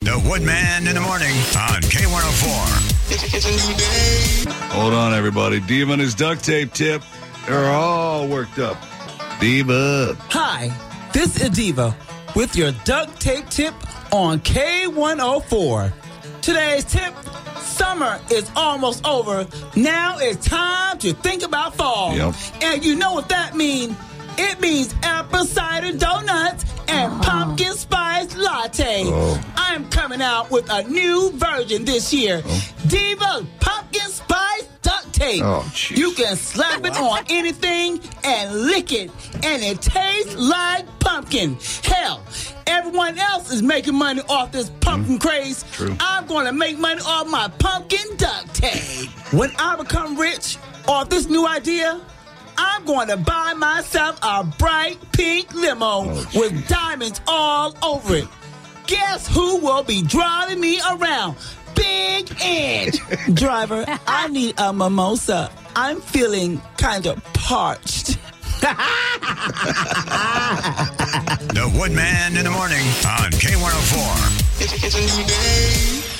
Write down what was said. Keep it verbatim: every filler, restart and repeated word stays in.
The Woodman in the morning on K one oh four. It's a new day. Hold on, everybody. Diva and his duct tape tip. They're all worked up. Diva. Hi, this is Diva with your duct tape tip on K one oh four. Today's tip, summer is almost over. Now it's time to think about fall. Yep. And you know what that means? It means apple cider donuts and oh. pumpkin spice latte. Oh. I'm coming out with a new version this year. Oh. Diva Pumpkin Spice Duct Tape. Oh, you can slap it on anything and lick it, and it tastes like pumpkin. Hell, everyone else is making money off this pumpkin mm. craze. True. I'm going to make money off my pumpkin duct tape. When I become rich off this new idea, I'm going to buy myself a bright pink limo oh, with diamonds all over it. Guess who will be driving me around? Big Edge. Driver, I need a mimosa. I'm feeling kind of parched. The Woodman in the morning on K one oh four. It's, it's a new day.